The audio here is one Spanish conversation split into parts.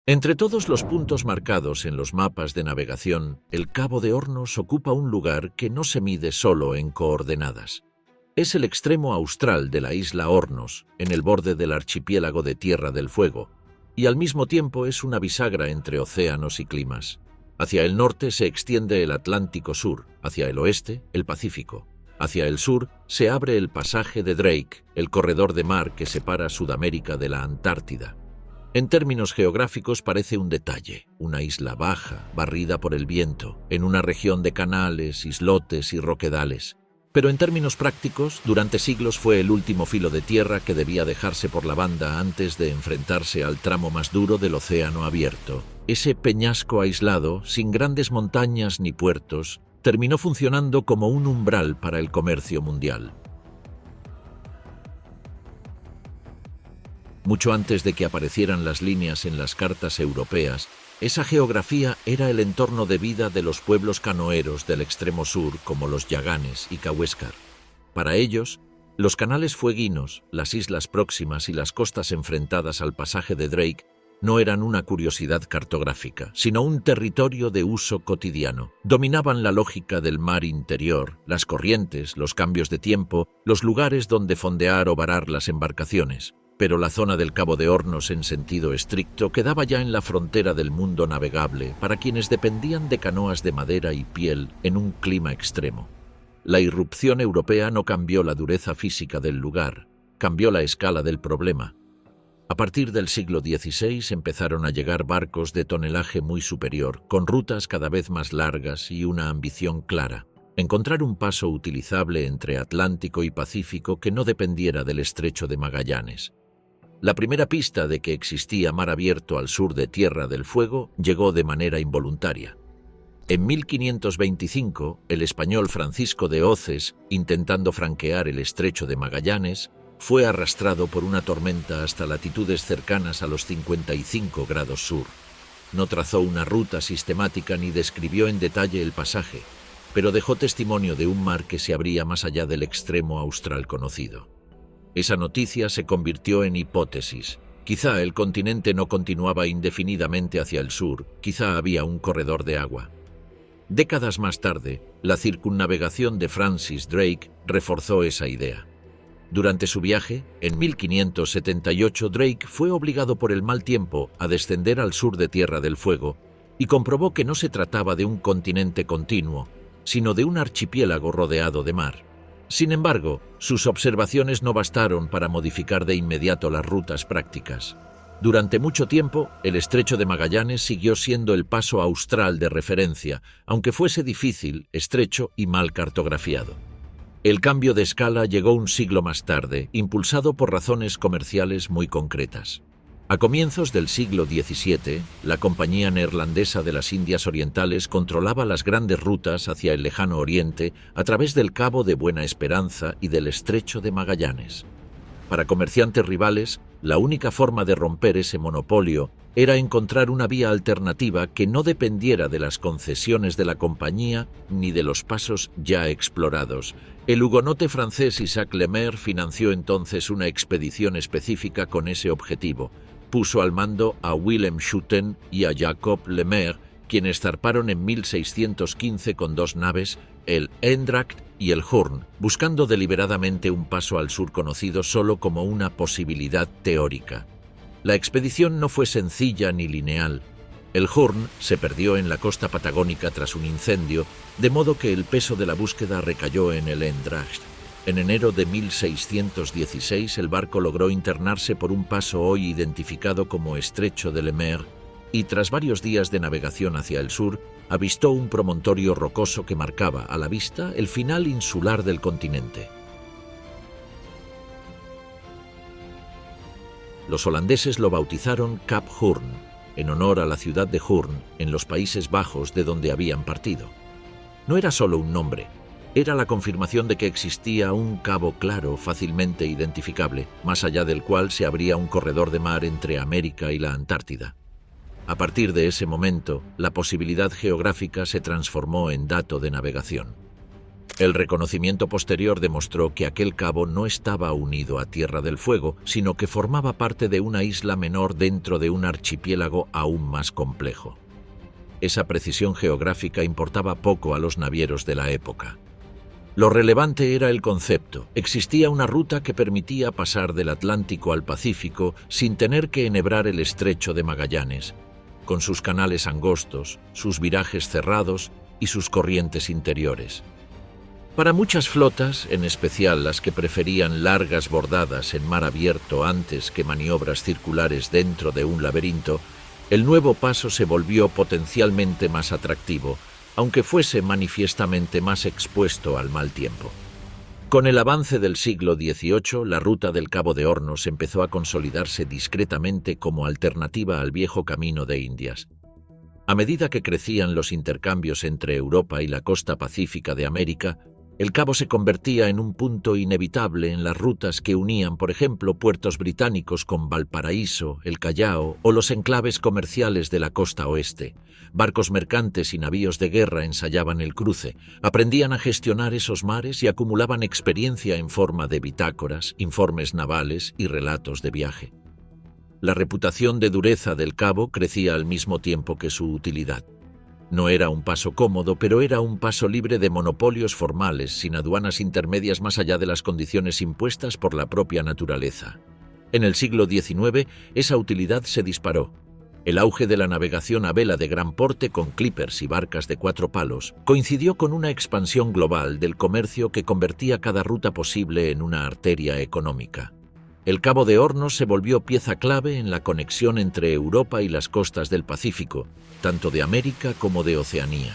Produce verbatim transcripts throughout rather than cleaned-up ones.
Entre todos los puntos marcados en los mapas de navegación, el Cabo de Hornos ocupa un lugar que no se mide solo en coordenadas. Es el extremo austral de la isla Hornos, en el borde del archipiélago de Tierra del Fuego, y al mismo tiempo es una bisagra entre océanos y climas. Hacia el norte se extiende el Atlántico Sur, hacia el oeste, el Pacífico. Hacia el sur se abre el pasaje de Drake, el corredor de mar que separa Sudamérica de la Antártida. En términos geográficos parece un detalle, una isla baja, barrida por el viento, en una región de canales, islotes y roquedales. Pero en términos prácticos, durante siglos fue el último filo de tierra que debía dejarse por la banda antes de enfrentarse al tramo más duro del océano abierto. Ese peñasco aislado, sin grandes montañas ni puertos, terminó funcionando como un umbral para el comercio mundial. Mucho antes de que aparecieran las líneas en las cartas europeas, esa geografía era el entorno de vida de los pueblos canoeros del extremo sur como los Yaganes y Cahuéscar. Para ellos, los canales fueguinos, las islas próximas y las costas enfrentadas al pasaje de Drake no eran una curiosidad cartográfica, sino un territorio de uso cotidiano. Dominaban la lógica del mar interior, las corrientes, los cambios de tiempo, los lugares donde fondear o varar las embarcaciones. Pero la zona del Cabo de Hornos en sentido estricto quedaba ya en la frontera del mundo navegable para quienes dependían de canoas de madera y piel en un clima extremo. La irrupción europea no cambió la dureza física del lugar, cambió la escala del problema. A partir del siglo dieciséis empezaron a llegar barcos de tonelaje muy superior, con rutas cada vez más largas y una ambición clara: encontrar un paso utilizable entre Atlántico y Pacífico que no dependiera del estrecho de Magallanes. La primera pista de que existía mar abierto al sur de Tierra del Fuego llegó de manera involuntaria. En mil quinientos veinticinco, el español Francisco de Oces, intentando franquear el estrecho de Magallanes, fue arrastrado por una tormenta hasta latitudes cercanas a los cincuenta y cinco grados sur. No trazó una ruta sistemática ni describió en detalle el pasaje, pero dejó testimonio de un mar que se abría más allá del extremo austral conocido. Esa noticia se convirtió en hipótesis. Quizá el continente no continuaba indefinidamente hacia el sur, quizá había un corredor de agua. Décadas más tarde, la circunnavegación de Francis Drake reforzó esa idea. Durante su viaje, en mil quinientos setenta y ocho, Drake fue obligado por el mal tiempo a descender al sur de Tierra del Fuego y comprobó que no se trataba de un continente continuo, sino de un archipiélago rodeado de mar. Sin embargo, sus observaciones no bastaron para modificar de inmediato las rutas prácticas. Durante mucho tiempo, el estrecho de Magallanes siguió siendo el paso austral de referencia, aunque fuese difícil, estrecho y mal cartografiado. El cambio de escala llegó un siglo más tarde, impulsado por razones comerciales muy concretas. A comienzos del siglo diecisiete, la Compañía Neerlandesa de las Indias Orientales controlaba las grandes rutas hacia el lejano oriente a través del Cabo de Buena Esperanza y del Estrecho de Magallanes. Para comerciantes rivales, la única forma de romper ese monopolio era encontrar una vía alternativa que no dependiera de las concesiones de la compañía ni de los pasos ya explorados. El hugonote francés Isaac Lemaire financió entonces una expedición específica con ese objetivo. Puso al mando a Willem Schouten y a Jacob Lemaire, quienes zarparon en mil seiscientos quince con dos naves, el Eendracht y el Hoorn, buscando deliberadamente un paso al sur conocido solo como una posibilidad teórica. La expedición no fue sencilla ni lineal. El Hoorn se perdió en la costa patagónica tras un incendio, de modo que el peso de la búsqueda recayó en el Eendracht. En enero de mil seiscientos dieciséis, el barco logró internarse por un paso hoy identificado como Estrecho de Lemaire y, tras varios días de navegación hacia el sur, avistó un promontorio rocoso que marcaba, a la vista, el final insular del continente. Los holandeses lo bautizaron Cap Hoorn, en honor a la ciudad de Hoorn, en los Países Bajos, de donde habían partido. No era solo un nombre. Era la confirmación de que existía un cabo claro, fácilmente identificable, más allá del cual se abría un corredor de mar entre América y la Antártida. A partir de ese momento, la posibilidad geográfica se transformó en dato de navegación. El reconocimiento posterior demostró que aquel cabo no estaba unido a Tierra del Fuego, sino que formaba parte de una isla menor dentro de un archipiélago aún más complejo. Esa precisión geográfica importaba poco a los navieros de la época. Lo relevante era el concepto. Existía una ruta que permitía pasar del Atlántico al Pacífico sin tener que enhebrar el estrecho de Magallanes, con sus canales angostos, sus virajes cerrados y sus corrientes interiores. Para muchas flotas, en especial las que preferían largas bordadas en mar abierto antes que maniobras circulares dentro de un laberinto, el nuevo paso se volvió potencialmente más atractivo, aunque fuese manifiestamente más expuesto al mal tiempo. Con el avance del siglo dieciocho, la ruta del Cabo de Hornos empezó a consolidarse discretamente como alternativa al viejo camino de Indias. A medida que crecían los intercambios entre Europa y la costa pacífica de América, el cabo se convertía en un punto inevitable en las rutas que unían, por ejemplo, puertos británicos con Valparaíso, el Callao o los enclaves comerciales de la costa oeste. Barcos mercantes y navíos de guerra ensayaban el cruce, aprendían a gestionar esos mares y acumulaban experiencia en forma de bitácoras, informes navales y relatos de viaje. La reputación de dureza del cabo crecía al mismo tiempo que su utilidad. No era un paso cómodo, pero era un paso libre de monopolios formales, sin aduanas intermedias más allá de las condiciones impuestas por la propia naturaleza. En el siglo diecinueve, esa utilidad se disparó. El auge de la navegación a vela de gran porte con clippers y barcas de cuatro palos coincidió con una expansión global del comercio que convertía cada ruta posible en una arteria económica. El Cabo de Hornos se volvió pieza clave en la conexión entre Europa y las costas del Pacífico, tanto de América como de Oceanía.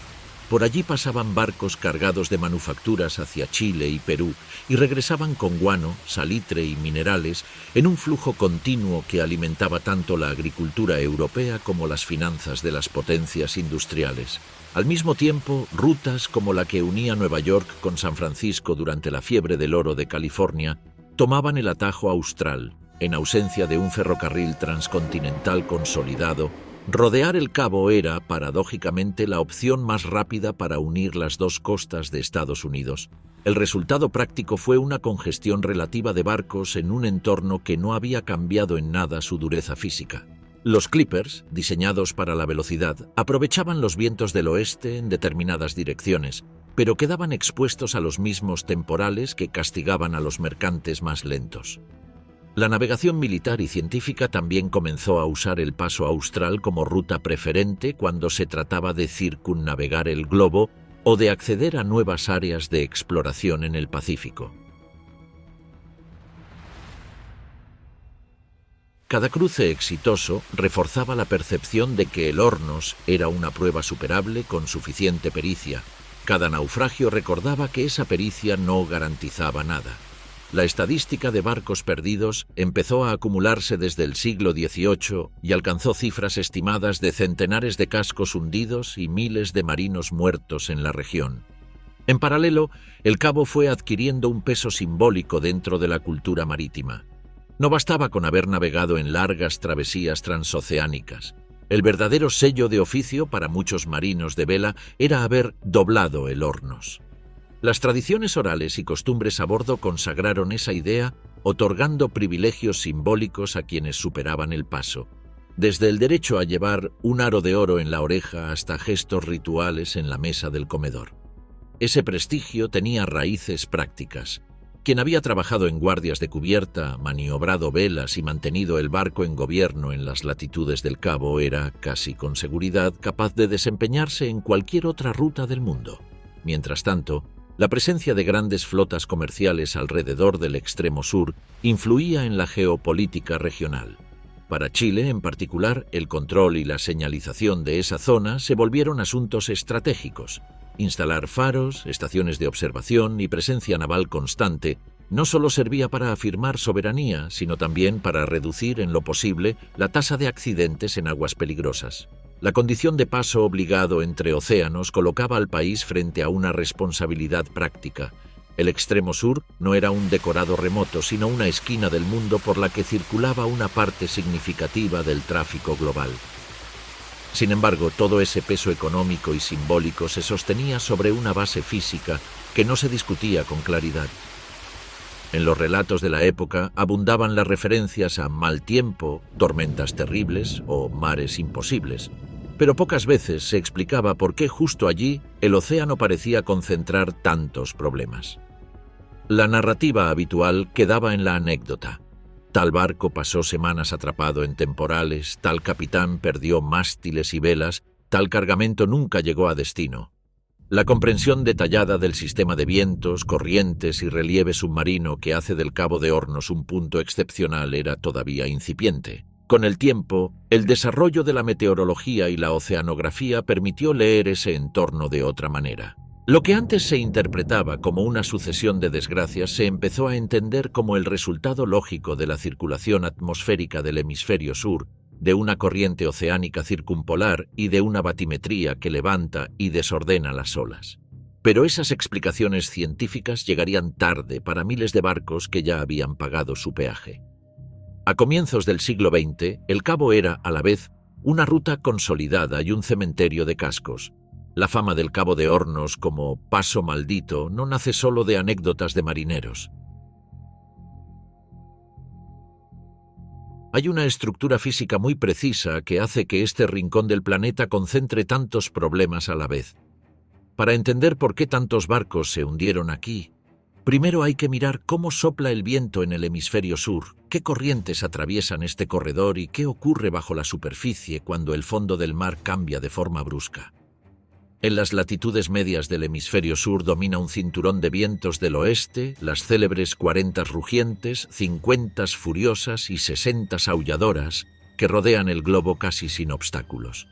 Por allí pasaban barcos cargados de manufacturas hacia Chile y Perú y regresaban con guano, salitre y minerales en un flujo continuo que alimentaba tanto la agricultura europea como las finanzas de las potencias industriales. Al mismo tiempo, rutas como la que unía Nueva York con San Francisco durante la fiebre del oro de California tomaban el atajo austral. En ausencia de un ferrocarril transcontinental consolidado, rodear el cabo era, paradójicamente, la opción más rápida para unir las dos costas de Estados Unidos. El resultado práctico fue una congestión relativa de barcos en un entorno que no había cambiado en nada su dureza física. Los clippers, diseñados para la velocidad, aprovechaban los vientos del oeste en determinadas direcciones, pero quedaban expuestos a los mismos temporales que castigaban a los mercantes más lentos. La navegación militar y científica también comenzó a usar el paso austral como ruta preferente cuando se trataba de circunnavegar el globo o de acceder a nuevas áreas de exploración en el Pacífico. Cada cruce exitoso reforzaba la percepción de que el Hornos era una prueba superable con suficiente pericia. Cada naufragio recordaba que esa pericia no garantizaba nada. La estadística de barcos perdidos empezó a acumularse desde el siglo dieciocho y alcanzó cifras estimadas de centenares de cascos hundidos y miles de marinos muertos en la región. En paralelo, el cabo fue adquiriendo un peso simbólico dentro de la cultura marítima. No bastaba con haber navegado en largas travesías transoceánicas. El verdadero sello de oficio para muchos marinos de vela era haber doblado el Hornos. Las tradiciones orales y costumbres a bordo consagraron esa idea, otorgando privilegios simbólicos a quienes superaban el paso, desde el derecho a llevar un aro de oro en la oreja hasta gestos rituales en la mesa del comedor. Ese prestigio tenía raíces prácticas. Quien había trabajado en guardias de cubierta, maniobrado velas y mantenido el barco en gobierno en las latitudes del cabo era, casi con seguridad, capaz de desempeñarse en cualquier otra ruta del mundo. Mientras tanto, la presencia de grandes flotas comerciales alrededor del extremo sur influía en la geopolítica regional. Para Chile, en particular, el control y la señalización de esa zona se volvieron asuntos estratégicos. Instalar faros, estaciones de observación y presencia naval constante no solo servía para afirmar soberanía, sino también para reducir en lo posible la tasa de accidentes en aguas peligrosas. La condición de paso obligado entre océanos colocaba al país frente a una responsabilidad práctica. El extremo sur no era un decorado remoto, sino una esquina del mundo por la que circulaba una parte significativa del tráfico global. Sin embargo, todo ese peso económico y simbólico se sostenía sobre una base física que no se discutía con claridad. En los relatos de la época abundaban las referencias a mal tiempo, tormentas terribles o mares imposibles, pero pocas veces se explicaba por qué justo allí el océano parecía concentrar tantos problemas. La narrativa habitual quedaba en la anécdota. Tal barco pasó semanas atrapado en temporales, tal capitán perdió mástiles y velas, tal cargamento nunca llegó a destino. La comprensión detallada del sistema de vientos, corrientes y relieve submarino que hace del Cabo de Hornos un punto excepcional era todavía incipiente. Con el tiempo, el desarrollo de la meteorología y la oceanografía permitió leer ese entorno de otra manera. Lo que antes se interpretaba como una sucesión de desgracias se empezó a entender como el resultado lógico de la circulación atmosférica del hemisferio sur, de una corriente oceánica circumpolar y de una batimetría que levanta y desordena las olas. Pero esas explicaciones científicas llegarían tarde para miles de barcos que ya habían pagado su peaje. A comienzos del siglo veinte, el Cabo era, a la vez, una ruta consolidada y un cementerio de cascos. La fama del Cabo de Hornos como paso maldito no nace solo de anécdotas de marineros. Hay una estructura física muy precisa que hace que este rincón del planeta concentre tantos problemas a la vez. Para entender por qué tantos barcos se hundieron aquí, primero hay que mirar cómo sopla el viento en el hemisferio sur, qué corrientes atraviesan este corredor y qué ocurre bajo la superficie cuando el fondo del mar cambia de forma brusca. En las latitudes medias del hemisferio sur domina un cinturón de vientos del oeste, las célebres cuarenta rugientes, cincuenta furiosas y sesenta aulladoras que rodean el globo casi sin obstáculos.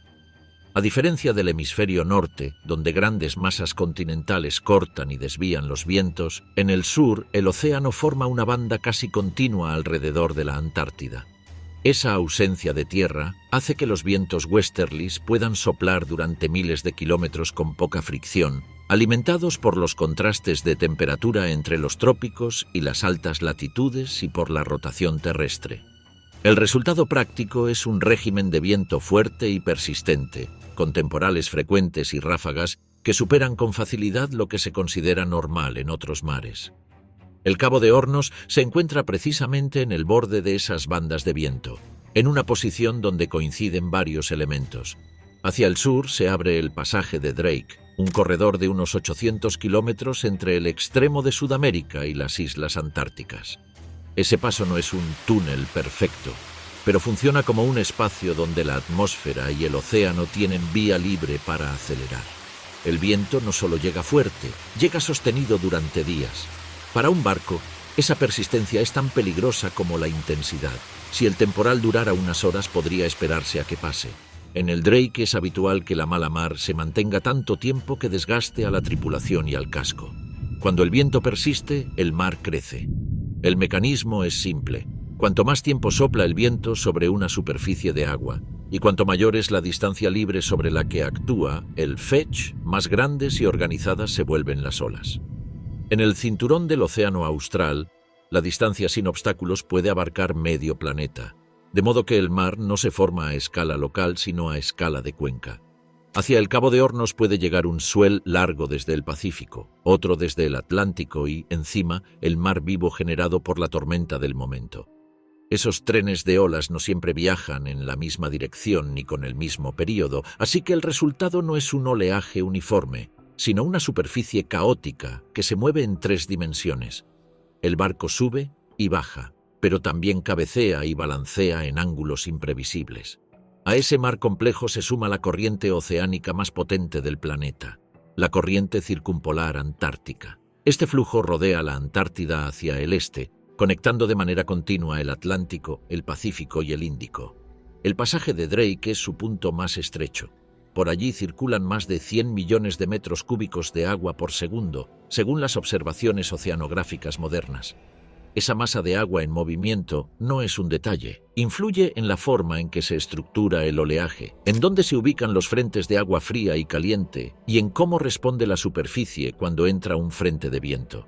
A diferencia del hemisferio norte, donde grandes masas continentales cortan y desvían los vientos, en el sur el océano forma una banda casi continua alrededor de la Antártida. Esa ausencia de tierra hace que los vientos westerlies puedan soplar durante miles de kilómetros con poca fricción, alimentados por los contrastes de temperatura entre los trópicos y las altas latitudes y por la rotación terrestre. El resultado práctico es un régimen de viento fuerte y persistente, con temporales frecuentes y ráfagas que superan con facilidad lo que se considera normal en otros mares. El Cabo de Hornos se encuentra precisamente en el borde de esas bandas de viento, en una posición donde coinciden varios elementos. Hacia el sur se abre el pasaje de Drake, un corredor de unos ochocientos kilómetros entre el extremo de Sudamérica y las islas antárticas. Ese paso no es un túnel perfecto, pero funciona como un espacio donde la atmósfera y el océano tienen vía libre para acelerar. El viento no solo llega fuerte, llega sostenido durante días. Para un barco, esa persistencia es tan peligrosa como la intensidad. Si el temporal durara unas horas, podría esperarse a que pase. En el Drake es habitual que la mala mar se mantenga tanto tiempo que desgaste a la tripulación y al casco. Cuando el viento persiste, el mar crece. El mecanismo es simple. Cuanto más tiempo sopla el viento sobre una superficie de agua, y cuanto mayor es la distancia libre sobre la que actúa el fetch, más grandes y organizadas se vuelven las olas. En el cinturón del Océano Austral, la distancia sin obstáculos puede abarcar medio planeta, de modo que el mar no se forma a escala local, sino a escala de cuenca. Hacia el Cabo de Hornos puede llegar un swell largo desde el Pacífico, otro desde el Atlántico y, encima, el mar vivo generado por la tormenta del momento. Esos trenes de olas no siempre viajan en la misma dirección ni con el mismo período, así que el resultado no es un oleaje uniforme, sino una superficie caótica que se mueve en tres dimensiones. El barco sube y baja, pero también cabecea y balancea en ángulos imprevisibles. A ese mar complejo se suma la corriente oceánica más potente del planeta, la corriente circumpolar antártica. Este flujo rodea la Antártida hacia el este, conectando de manera continua el Atlántico, el Pacífico y el Índico. El pasaje de Drake es su punto más estrecho. Por allí circulan más de cien millones de metros cúbicos de agua por segundo, según las observaciones oceanográficas modernas. Esa masa de agua en movimiento no es un detalle. Influye en la forma en que se estructura el oleaje, en dónde se ubican los frentes de agua fría y caliente, y en cómo responde la superficie cuando entra un frente de viento.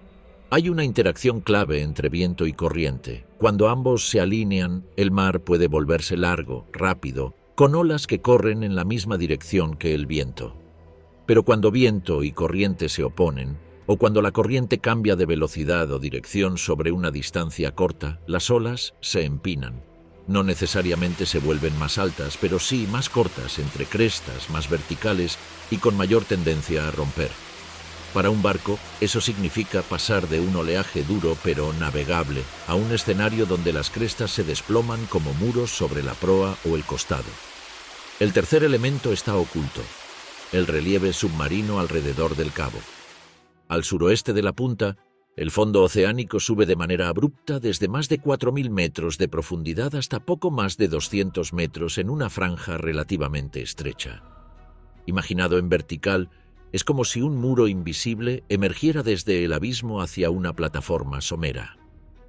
Hay una interacción clave entre viento y corriente. Cuando ambos se alinean, el mar puede volverse largo, rápido, con olas que corren en la misma dirección que el viento. Pero cuando viento y corriente se oponen, o cuando la corriente cambia de velocidad o dirección sobre una distancia corta, las olas se empinan. No necesariamente se vuelven más altas, pero sí más cortas, entre crestas, más verticales y con mayor tendencia a romper. Para un barco, eso significa pasar de un oleaje duro pero navegable a un escenario donde las crestas se desploman como muros sobre la proa o el costado. El tercer elemento está oculto: el relieve submarino alrededor del cabo. Al suroeste de la punta, el fondo oceánico sube de manera abrupta desde más de cuatro mil metros de profundidad hasta poco más de doscientos metros en una franja relativamente estrecha. Imaginado en vertical, es como si un muro invisible emergiera desde el abismo hacia una plataforma somera.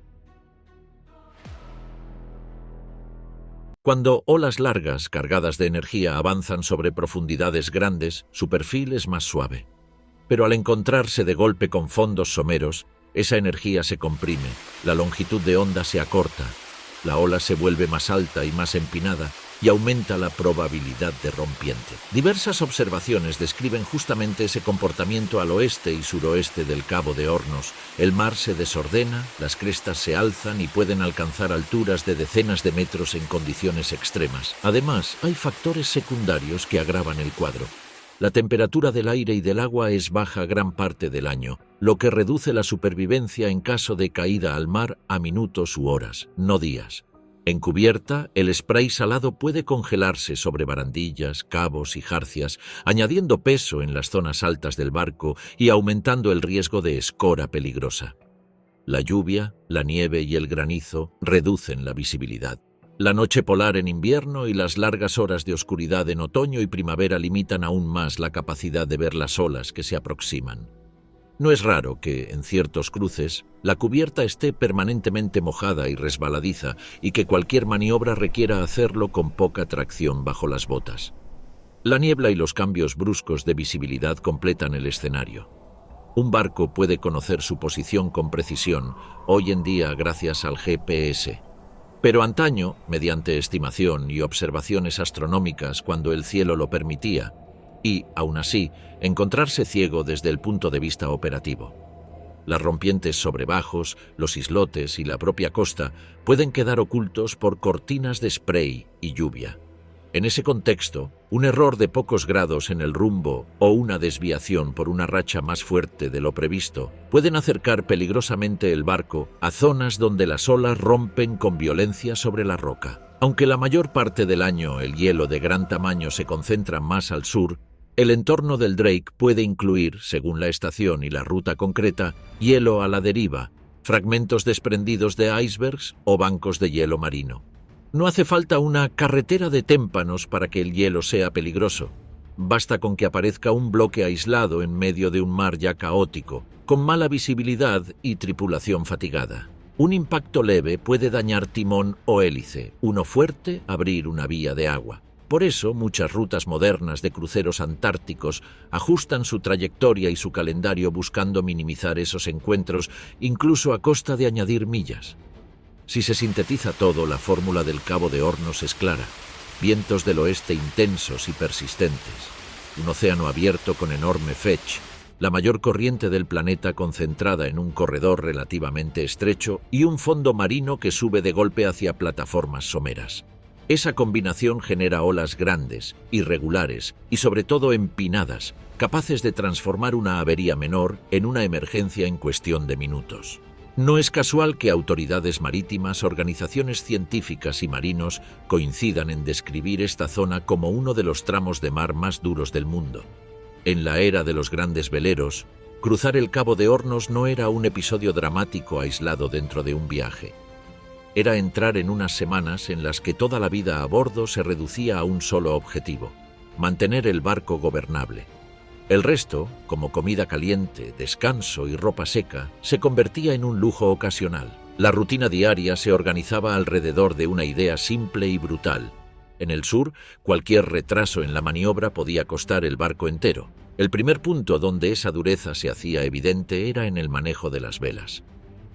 Cuando olas largas cargadas de energía avanzan sobre profundidades grandes, su perfil es más suave. Pero al encontrarse de golpe con fondos someros, esa energía se comprime, la longitud de onda se acorta, la ola se vuelve más alta y más empinada y aumenta la probabilidad de rompiente. Diversas observaciones describen justamente ese comportamiento al oeste y suroeste del Cabo de Hornos. El mar se desordena, las crestas se alzan y pueden alcanzar alturas de decenas de metros en condiciones extremas. Además, hay factores secundarios que agravan el cuadro. La temperatura del aire y del agua es baja gran parte del año, lo que reduce la supervivencia en caso de caída al mar a minutos u horas, no días. En cubierta, el spray salado puede congelarse sobre barandillas, cabos y jarcias, añadiendo peso en las zonas altas del barco y aumentando el riesgo de escora peligrosa. La lluvia, la nieve y el granizo reducen la visibilidad. La noche polar en invierno y las largas horas de oscuridad en otoño y primavera limitan aún más la capacidad de ver las olas que se aproximan. No es raro que, en ciertos cruces, la cubierta esté permanentemente mojada y resbaladiza y que cualquier maniobra requiera hacerlo con poca tracción bajo las botas. La niebla y los cambios bruscos de visibilidad completan el escenario. Un barco puede conocer su posición con precisión, hoy en día gracias al G P S. Pero antaño, mediante estimación y observaciones astronómicas cuando el cielo lo permitía, y, aún así, encontrarse ciego desde el punto de vista operativo. Las rompientes sobre bajos, los islotes y la propia costa pueden quedar ocultos por cortinas de spray y lluvia. En ese contexto, un error de pocos grados en el rumbo o una desviación por una racha más fuerte de lo previsto pueden acercar peligrosamente el barco a zonas donde las olas rompen con violencia sobre la roca. Aunque la mayor parte del año el hielo de gran tamaño se concentra más al sur, el entorno del Drake puede incluir, según la estación y la ruta concreta, hielo a la deriva, fragmentos desprendidos de icebergs o bancos de hielo marino. No hace falta una carretera de témpanos para que el hielo sea peligroso. Basta con que aparezca un bloque aislado en medio de un mar ya caótico, con mala visibilidad y tripulación fatigada. Un impacto leve puede dañar timón o hélice, uno fuerte abrir una vía de agua. Por eso, muchas rutas modernas de cruceros antárticos ajustan su trayectoria y su calendario buscando minimizar esos encuentros, incluso a costa de añadir millas. Si se sintetiza todo, la fórmula del Cabo de Hornos es clara: vientos del oeste intensos y persistentes, un océano abierto con enorme fetch, la mayor corriente del planeta concentrada en un corredor relativamente estrecho y un fondo marino que sube de golpe hacia plataformas someras. Esa combinación genera olas grandes, irregulares y sobre todo empinadas, capaces de transformar una avería menor en una emergencia en cuestión de minutos. No es casual que autoridades marítimas, organizaciones científicas y marinos coincidan en describir esta zona como uno de los tramos de mar más duros del mundo. En la era de los grandes veleros, cruzar el Cabo de Hornos no era un episodio dramático aislado dentro de un viaje. Era entrar en unas semanas en las que toda la vida a bordo se reducía a un solo objetivo: mantener el barco gobernable. El resto, como comida caliente, descanso y ropa seca, se convertía en un lujo ocasional. La rutina diaria se organizaba alrededor de una idea simple y brutal. En el sur, cualquier retraso en la maniobra podía costar el barco entero. El primer punto donde esa dureza se hacía evidente era en el manejo de las velas.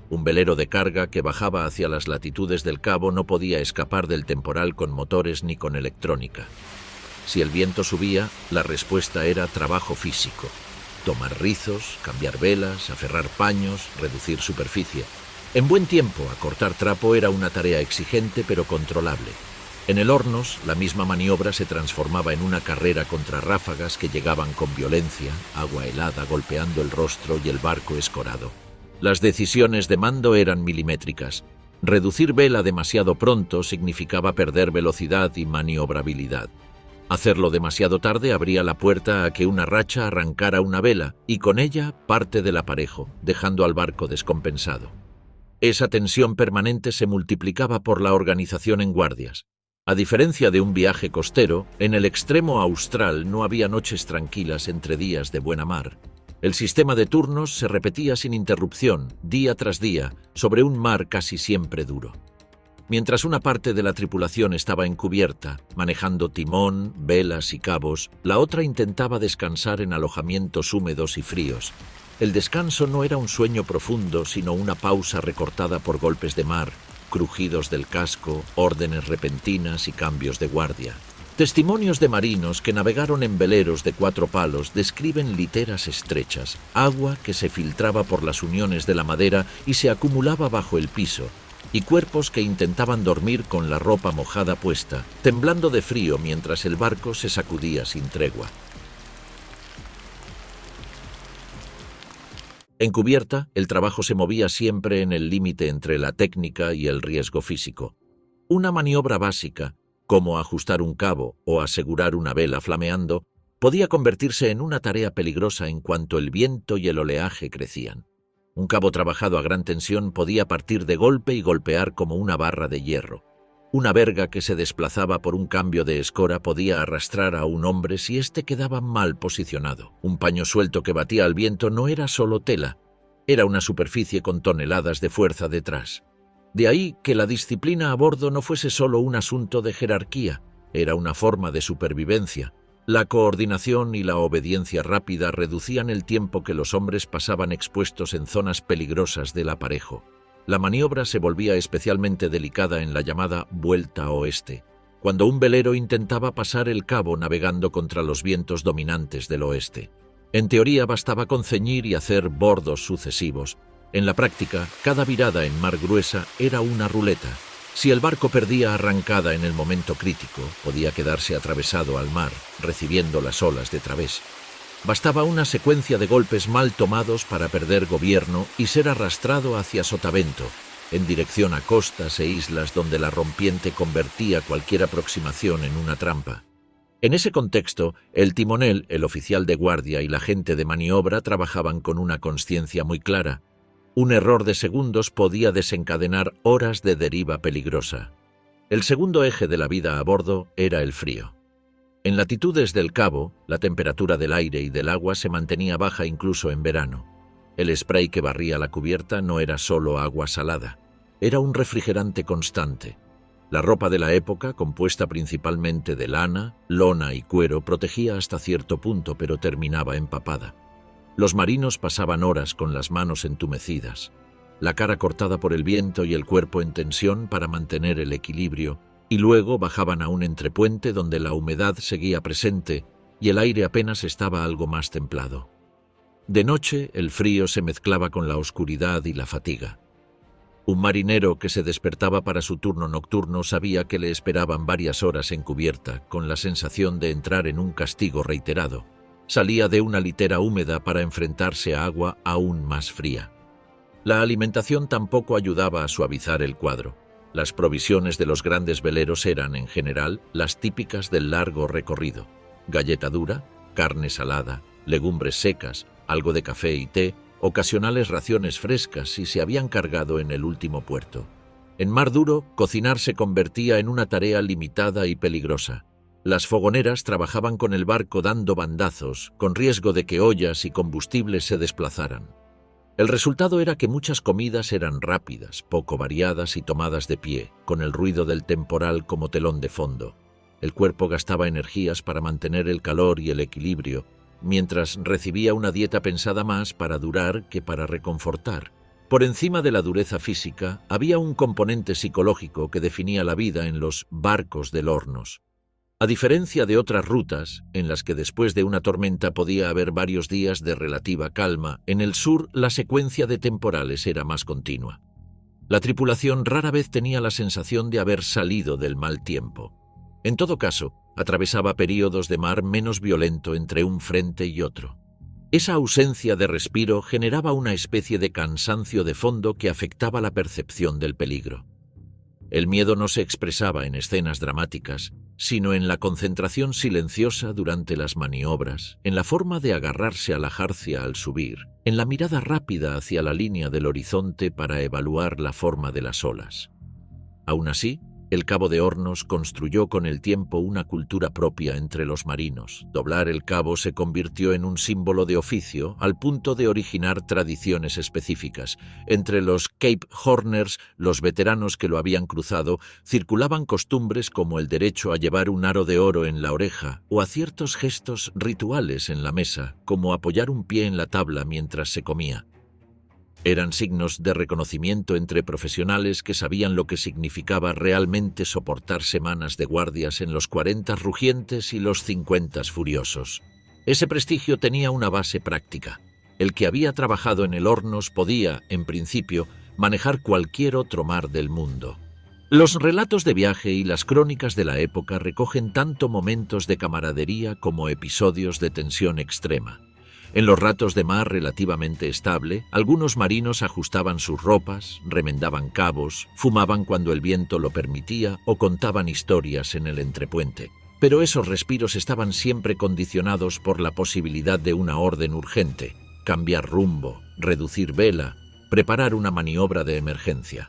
Un velero de carga que bajaba hacia las latitudes del cabo no podía escapar del temporal con motores ni con electrónica. Si el viento subía, la respuesta era trabajo físico. Tomar rizos, cambiar velas, aferrar paños, reducir superficie. En buen tiempo, acortar trapo era una tarea exigente pero controlable. En el Hornos, la misma maniobra se transformaba en una carrera contra ráfagas que llegaban con violencia, agua helada golpeando el rostro y el barco escorado. Las decisiones de mando eran milimétricas. Reducir vela demasiado pronto significaba perder velocidad y maniobrabilidad. Hacerlo demasiado tarde abría la puerta a que una racha arrancara una vela y con ella parte del aparejo, dejando al barco descompensado. Esa tensión permanente se multiplicaba por la organización en guardias. A diferencia de un viaje costero, en el extremo austral no había noches tranquilas entre días de buena mar. El sistema de turnos se repetía sin interrupción, día tras día, sobre un mar casi siempre duro. Mientras una parte de la tripulación estaba en cubierta, manejando timón, velas y cabos, la otra intentaba descansar en alojamientos húmedos y fríos. El descanso no era un sueño profundo, sino una pausa recortada por golpes de mar, crujidos del casco, órdenes repentinas y cambios de guardia. Testimonios de marinos que navegaron en veleros de cuatro palos describen literas estrechas, agua que se filtraba por las uniones de la madera y se acumulaba bajo el piso, y cuerpos que intentaban dormir con la ropa mojada puesta, temblando de frío mientras el barco se sacudía sin tregua. En cubierta, el trabajo se movía siempre en el límite entre la técnica y el riesgo físico. Una maniobra básica, como ajustar un cabo o asegurar una vela flameando, podía convertirse en una tarea peligrosa en cuanto el viento y el oleaje crecían. Un cabo trabajado a gran tensión podía partir de golpe y golpear como una barra de hierro. Una verga que se desplazaba por un cambio de escora podía arrastrar a un hombre si éste quedaba mal posicionado. Un paño suelto que batía al viento no era solo tela, era una superficie con toneladas de fuerza detrás. De ahí que la disciplina a bordo no fuese solo un asunto de jerarquía, era una forma de supervivencia. La coordinación y la obediencia rápida reducían el tiempo que los hombres pasaban expuestos en zonas peligrosas del aparejo. La maniobra se volvía especialmente delicada en la llamada Vuelta Oeste, cuando un velero intentaba pasar el cabo navegando contra los vientos dominantes del oeste. En teoría bastaba con ceñir y hacer bordos sucesivos. En la práctica, cada virada en mar gruesa era una ruleta. Si el barco perdía arrancada en el momento crítico, podía quedarse atravesado al mar, recibiendo las olas de través. Bastaba una secuencia de golpes mal tomados para perder gobierno y ser arrastrado hacia sotavento, en dirección a costas e islas donde la rompiente convertía cualquier aproximación en una trampa. En ese contexto, el timonel, el oficial de guardia y la gente de maniobra trabajaban con una conciencia muy clara. Un error de segundos podía desencadenar horas de deriva peligrosa. El segundo eje de la vida a bordo era el frío. En latitudes del cabo, la temperatura del aire y del agua se mantenía baja incluso en verano. El spray que barría la cubierta no era solo agua salada, era un refrigerante constante. La ropa de la época, compuesta principalmente de lana, lona y cuero, protegía hasta cierto punto, pero terminaba empapada. Los marinos pasaban horas con las manos entumecidas, la cara cortada por el viento y el cuerpo en tensión para mantener el equilibrio, y luego bajaban a un entrepuente donde la humedad seguía presente y el aire apenas estaba algo más templado. De noche, el frío se mezclaba con la oscuridad y la fatiga. Un marinero que se despertaba para su turno nocturno sabía que le esperaban varias horas en cubierta, con la sensación de entrar en un castigo reiterado. Salía de una litera húmeda para enfrentarse a agua aún más fría. La alimentación tampoco ayudaba a suavizar el cuadro. Las provisiones de los grandes veleros eran, en general, las típicas del largo recorrido. Galleta dura, carne salada, legumbres secas, algo de café y té, ocasionales raciones frescas si se habían cargado en el último puerto. En mar duro, cocinar se convertía en una tarea limitada y peligrosa. Las fogoneras trabajaban con el barco dando bandazos, con riesgo de que ollas y combustibles se desplazaran. El resultado era que muchas comidas eran rápidas, poco variadas y tomadas de pie, con el ruido del temporal como telón de fondo. El cuerpo gastaba energías para mantener el calor y el equilibrio, mientras recibía una dieta pensada más para durar que para reconfortar, Por encima de la dureza física, había un componente psicológico que definía la vida en los barcos del Hornos. A diferencia de otras rutas, en las que después de una tormenta podía haber varios días de relativa calma, en el sur la secuencia de temporales era más continua. La tripulación rara vez tenía la sensación de haber salido del mal tiempo. En todo caso, atravesaba períodos de mar menos violento entre un frente y otro. Esa ausencia de respiro generaba una especie de cansancio de fondo que afectaba la percepción del peligro. El miedo no se expresaba en escenas dramáticas, sino en la concentración silenciosa durante las maniobras, en la forma de agarrarse a la jarcia al subir, en la mirada rápida hacia la línea del horizonte para evaluar la forma de las olas. Aún así, el Cabo de Hornos construyó con el tiempo una cultura propia entre los marinos. Doblar el cabo se convirtió en un símbolo de oficio al punto de originar tradiciones específicas. Entre los Cape Horners, los veteranos que lo habían cruzado, circulaban costumbres como el derecho a llevar un aro de oro en la oreja o a ciertos gestos rituales en la mesa, como apoyar un pie en la tabla mientras se comía. Eran signos de reconocimiento entre profesionales que sabían lo que significaba realmente soportar semanas de guardias en los cuarenta rugientes y los cincuenta furiosos. Ese prestigio tenía una base práctica. El que había trabajado en el Hornos podía, en principio, manejar cualquier otro mar del mundo. Los relatos de viaje y las crónicas de la época recogen tanto momentos de camaradería como episodios de tensión extrema. En los ratos de mar relativamente estable, algunos marinos ajustaban sus ropas, remendaban cabos, fumaban cuando el viento lo permitía o contaban historias en el entrepuente. Pero esos respiros estaban siempre condicionados por la posibilidad de una orden urgente: cambiar rumbo, reducir vela, preparar una maniobra de emergencia.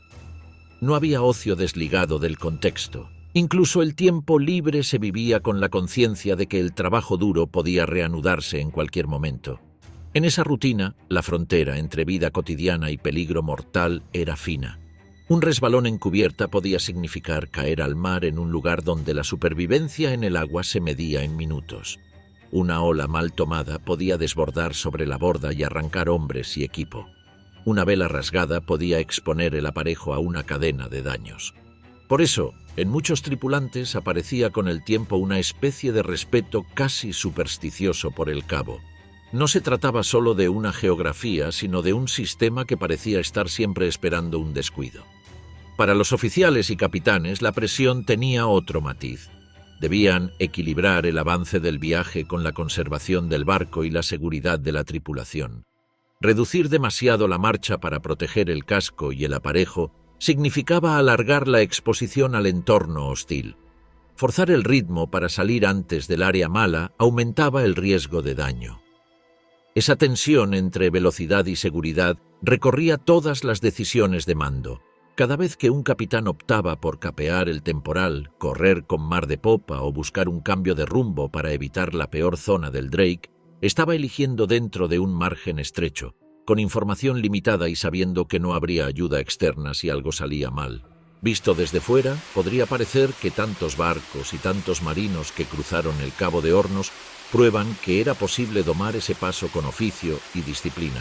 No había ocio desligado del contexto. Incluso el tiempo libre se vivía con la conciencia de que el trabajo duro podía reanudarse en cualquier momento. En esa rutina, la frontera entre vida cotidiana y peligro mortal era fina. Un resbalón en cubierta podía significar caer al mar en un lugar donde la supervivencia en el agua se medía en minutos. Una ola mal tomada podía desbordar sobre la borda y arrancar hombres y equipo. Una vela rasgada podía exponer el aparejo a una cadena de daños. Por eso, en muchos tripulantes aparecía con el tiempo una especie de respeto casi supersticioso por el cabo. No se trataba solo de una geografía, sino de un sistema que parecía estar siempre esperando un descuido. Para los oficiales y capitanes, la presión tenía otro matiz. Debían equilibrar el avance del viaje con la conservación del barco y la seguridad de la tripulación. Reducir demasiado la marcha para proteger el casco y el aparejo significaba alargar la exposición al entorno hostil. Forzar el ritmo para salir antes del área mala aumentaba el riesgo de daño. Esa tensión entre velocidad y seguridad recorría todas las decisiones de mando. Cada vez que un capitán optaba por capear el temporal, correr con mar de popa o buscar un cambio de rumbo para evitar la peor zona del Drake, estaba eligiendo dentro de un margen estrecho, con información limitada y sabiendo que no habría ayuda externa si algo salía mal. Visto desde fuera, podría parecer que tantos barcos y tantos marinos que cruzaron el Cabo de Hornos prueban que era posible domar ese paso con oficio y disciplina.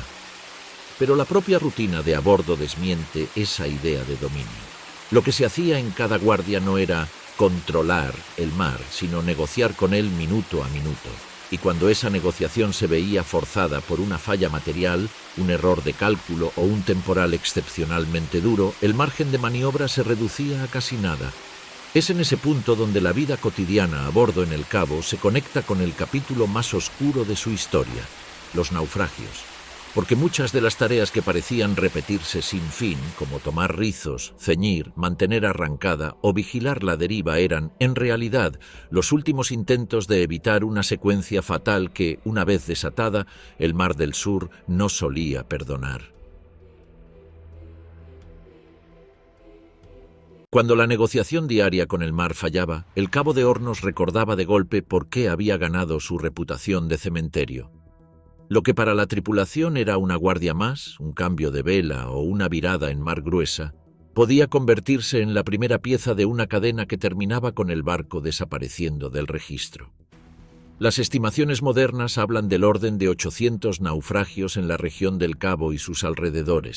Pero la propia rutina de a bordo desmiente esa idea de dominio. Lo que se hacía en cada guardia no era controlar el mar, sino negociar con él minuto a minuto. Y cuando esa negociación se veía forzada por una falla material, un error de cálculo o un temporal excepcionalmente duro, el margen de maniobra se reducía a casi nada. Es en ese punto donde la vida cotidiana a bordo en el cabo se conecta con el capítulo más oscuro de su historia, los naufragios. Porque muchas de las tareas que parecían repetirse sin fin, como tomar rizos, ceñir, mantener arrancada o vigilar la deriva, eran, en realidad, los últimos intentos de evitar una secuencia fatal que, una vez desatada, el Mar del Sur no solía perdonar. Cuando la negociación diaria con el mar fallaba, el Cabo de Hornos recordaba de golpe por qué había ganado su reputación de cementerio. Lo que para la tripulación era una guardia más, un cambio de vela o una virada en mar gruesa, podía convertirse en la primera pieza de una cadena que terminaba con el barco desapareciendo del registro. Las estimaciones modernas hablan del orden de ochocientos naufragios en la región del Cabo y sus alrededores,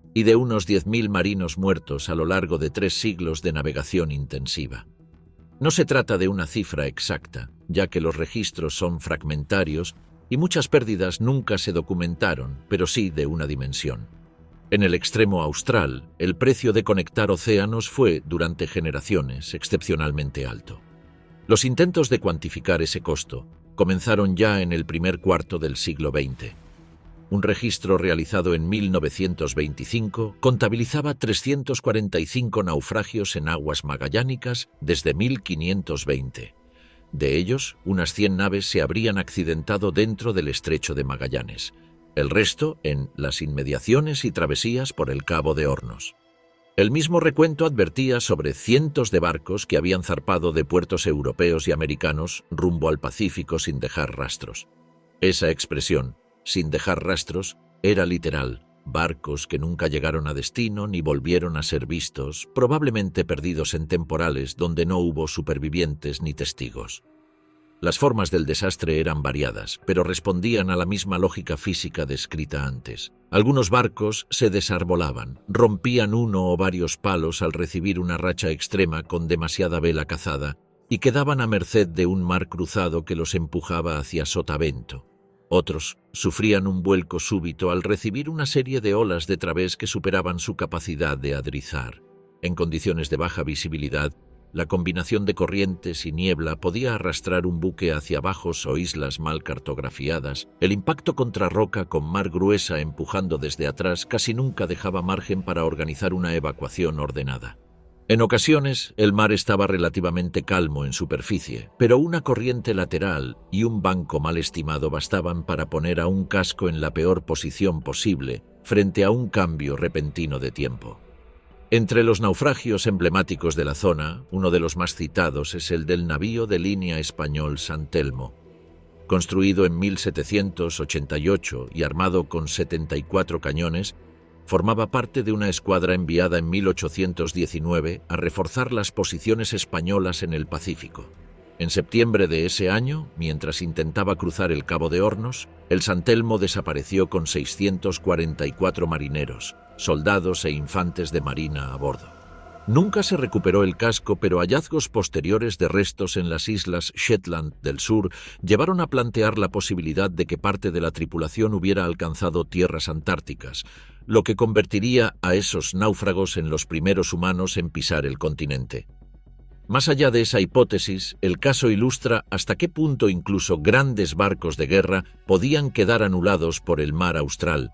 y de unos diez mil marinos muertos a lo largo de tres siglos de navegación intensiva. No se trata de una cifra exacta, ya que los registros son fragmentarios y muchas pérdidas nunca se documentaron, pero sí de una dimensión. En el extremo austral, el precio de conectar océanos fue, durante generaciones, excepcionalmente alto. Los intentos de cuantificar ese costo comenzaron ya en el primer cuarto del siglo veinte. Un registro realizado en mil novecientos veinticinco contabilizaba trescientos cuarenta y cinco naufragios en aguas magallánicas desde mil quinientos veinte. De ellos, unas cien naves se habrían accidentado dentro del estrecho de Magallanes, el resto en las inmediaciones y travesías por el Cabo de Hornos. El mismo recuento advertía sobre cientos de barcos que habían zarpado de puertos europeos y americanos rumbo al Pacífico sin dejar rastros. Esa expresión, sin dejar rastros, era literal: barcos que nunca llegaron a destino ni volvieron a ser vistos, probablemente perdidos en temporales donde no hubo supervivientes ni testigos. Las formas del desastre eran variadas, pero respondían a la misma lógica física descrita antes. Algunos barcos se desarbolaban, rompían uno o varios palos al recibir una racha extrema con demasiada vela cazada y quedaban a merced de un mar cruzado que los empujaba hacia sotavento. Otros sufrían un vuelco súbito al recibir una serie de olas de través que superaban su capacidad de adrizar. En condiciones de baja visibilidad, la combinación de corrientes y niebla podía arrastrar un buque hacia bajos o islas mal cartografiadas. El impacto contra roca con mar gruesa empujando desde atrás casi nunca dejaba margen para organizar una evacuación ordenada. En ocasiones, el mar estaba relativamente calmo en superficie, pero una corriente lateral y un banco mal estimado bastaban para poner a un casco en la peor posición posible frente a un cambio repentino de tiempo. Entre los naufragios emblemáticos de la zona, uno de los más citados es el del navío de línea español San Telmo. Construido en mil setecientos ochenta y ocho y armado con setenta y cuatro cañones, formaba parte de una escuadra enviada en mil ochocientos diecinueve a reforzar las posiciones españolas en el Pacífico. En septiembre de ese año, mientras intentaba cruzar el Cabo de Hornos, el San Telmo desapareció con seiscientos cuarenta y cuatro marineros, soldados e infantes de marina a bordo. Nunca se recuperó el casco, pero hallazgos posteriores de restos en las islas Shetland del sur llevaron a plantear la posibilidad de que parte de la tripulación hubiera alcanzado tierras antárticas, lo que convertiría a esos náufragos en los primeros humanos en pisar el continente. Más allá de esa hipótesis, el caso ilustra hasta qué punto incluso grandes barcos de guerra podían quedar anulados por el mar austral.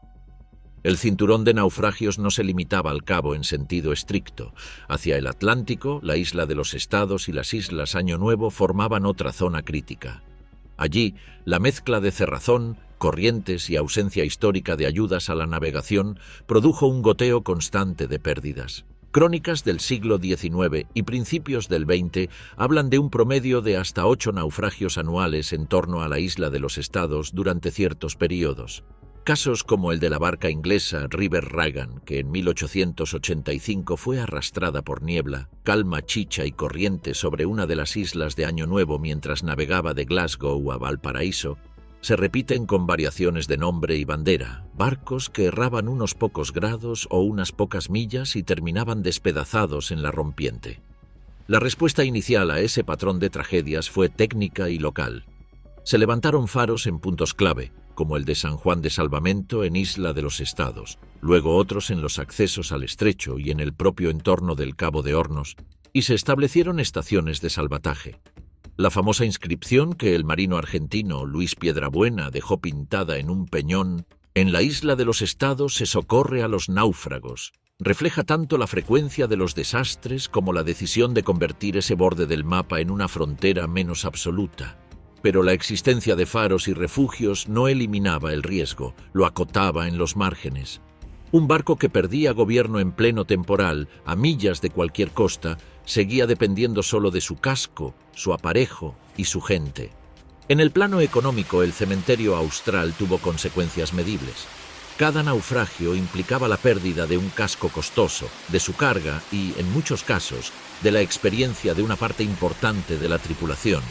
El cinturón de naufragios no se limitaba al cabo en sentido estricto. Hacia el Atlántico, la isla de los Estados y las islas Año Nuevo formaban otra zona crítica. Allí, la mezcla de cerrazón, corrientes y ausencia histórica de ayudas a la navegación produjo un goteo constante de pérdidas. Crónicas del siglo diecinueve y principios del veinte hablan de un promedio de hasta ocho naufragios anuales en torno a la isla de los Estados durante ciertos periodos. Casos como el de la barca inglesa River Ragan, que en mil ochocientos ochenta y cinco fue arrastrada por niebla, calma, chicha y corriente sobre una de las islas de Año Nuevo mientras navegaba de Glasgow a Valparaíso, se repiten con variaciones de nombre y bandera, barcos que erraban unos pocos grados o unas pocas millas y terminaban despedazados en la rompiente. La respuesta inicial a ese patrón de tragedias fue técnica y local. Se levantaron faros en puntos clave, como el de San Juan de Salvamento en Isla de los Estados, luego otros en los accesos al estrecho y en el propio entorno del Cabo de Hornos, y se establecieron estaciones de salvataje. La famosa inscripción que el marino argentino Luis Piedrabuena dejó pintada en un peñón, en la Isla de los Estados se socorre a los náufragos, refleja tanto la frecuencia de los desastres como la decisión de convertir ese borde del mapa en una frontera menos absoluta. Pero la existencia de faros y refugios no eliminaba el riesgo, lo acotaba en los márgenes. Un barco que perdía gobierno en pleno temporal, a millas de cualquier costa, seguía dependiendo solo de su casco, su aparejo y su gente. En el plano económico, el cementerio austral tuvo consecuencias medibles. Cada naufragio implicaba la pérdida de un casco costoso, de su carga y, en muchos casos, de la experiencia de una parte importante de la tripulación.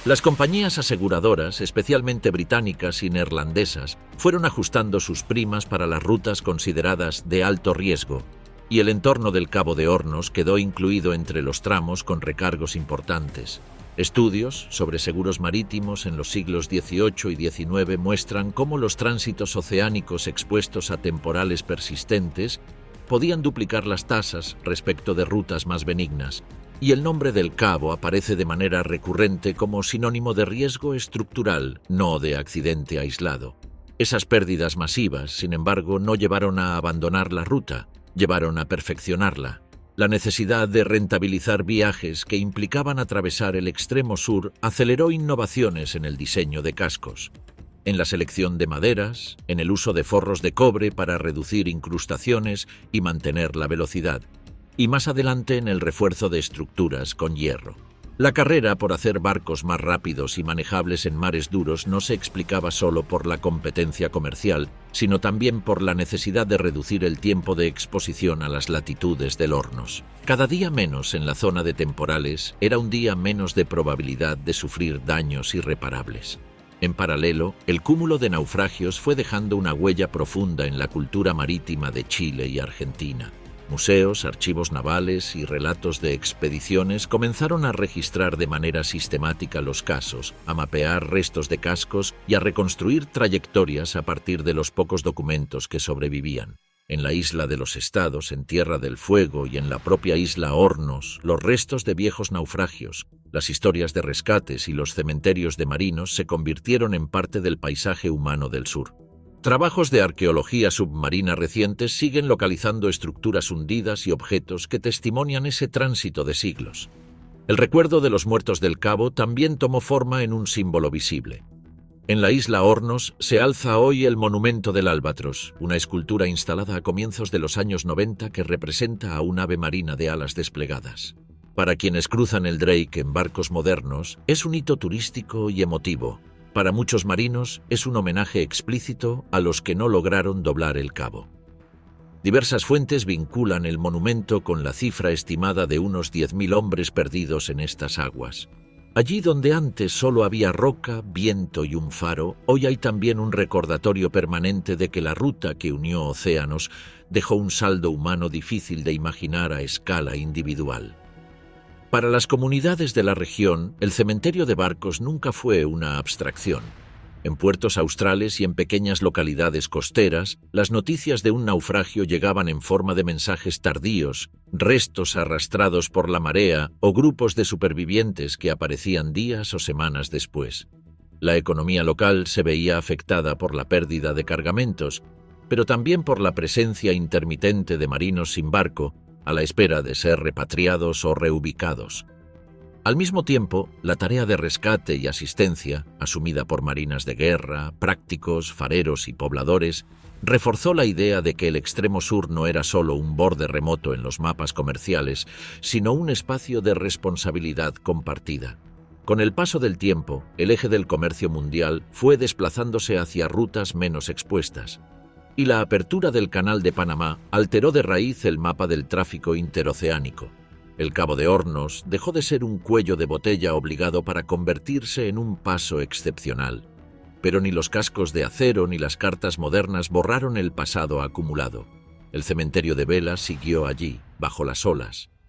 Las compañías aseguradoras, especialmente británicas y neerlandesas, fueron ajustando sus primas para las rutas consideradas de alto riesgo, y el entorno del Cabo de Hornos quedó incluido entre los tramos con recargos importantes. Estudios sobre seguros marítimos en los siglos dieciocho y diecinueve muestran cómo los tránsitos oceánicos expuestos a temporales persistentes podían duplicar las tasas respecto de rutas más benignas, y el nombre del cabo aparece de manera recurrente como sinónimo de riesgo estructural, no de accidente aislado. Esas pérdidas masivas, sin embargo, no llevaron a abandonar la ruta, llevaron a perfeccionarla. La necesidad de rentabilizar viajes que implicaban atravesar el extremo sur aceleró innovaciones en el diseño de cascos, en la selección de maderas, en el uso de forros de cobre para reducir incrustaciones y mantener la velocidad, y más adelante en el refuerzo de estructuras con hierro. La carrera por hacer barcos más rápidos y manejables en mares duros no se explicaba solo por la competencia comercial, sino también por la necesidad de reducir el tiempo de exposición a las latitudes del Hornos. Cada día menos en la zona de temporales era un día menos de probabilidad de sufrir daños irreparables. En paralelo, el cúmulo de naufragios fue dejando una huella profunda en la cultura marítima de Chile y Argentina. Museos, archivos navales y relatos de expediciones comenzaron a registrar de manera sistemática los casos, a mapear restos de cascos y a reconstruir trayectorias a partir de los pocos documentos que sobrevivían. En la isla de los Estados, en Tierra del Fuego y en la propia isla Hornos, los restos de viejos naufragios, las historias de rescates y los cementerios de marinos se convirtieron en parte del paisaje humano del sur. Trabajos de arqueología submarina recientes siguen localizando estructuras hundidas y objetos que testimonian ese tránsito de siglos. El recuerdo de los muertos del Cabo también tomó forma en un símbolo visible. En la isla Hornos se alza hoy el Monumento del Albatros, una escultura instalada a comienzos de los años noventa que representa a un ave marina de alas desplegadas. Para quienes cruzan el Drake en barcos modernos, es un hito turístico y emotivo. Para muchos marinos es un homenaje explícito a los que no lograron doblar el cabo. Diversas fuentes vinculan el monumento con la cifra estimada de unos diez mil hombres perdidos en estas aguas. Allí donde antes solo había roca, viento y un faro, hoy hay también un recordatorio permanente de que la ruta que unió océanos dejó un saldo humano difícil de imaginar a escala individual. Para las comunidades de la región, el cementerio de barcos nunca fue una abstracción. En puertos australes y en pequeñas localidades costeras, las noticias de un naufragio llegaban en forma de mensajes tardíos, restos arrastrados por la marea o grupos de supervivientes que aparecían días o semanas después. La economía local se veía afectada por la pérdida de cargamentos, pero también por la presencia intermitente de marinos sin barco, a la espera de ser repatriados o reubicados. Al mismo tiempo, la tarea de rescate y asistencia, asumida por marinas de guerra, prácticos, fareros y pobladores, reforzó la idea de que el extremo sur no era solo un borde remoto en los mapas comerciales, sino un espacio de responsabilidad compartida. Con el paso del tiempo, el eje del comercio mundial fue desplazándose hacia rutas menos expuestas, y la apertura del Canal de Panamá alteró de raíz el mapa del tráfico interoceánico. El Cabo de Hornos dejó de ser un cuello de botella obligado para convertirse en un paso excepcional. Pero ni los cascos de acero ni las cartas modernas borraron el pasado acumulado. El cementerio de Vela siguió allí, bajo las olas,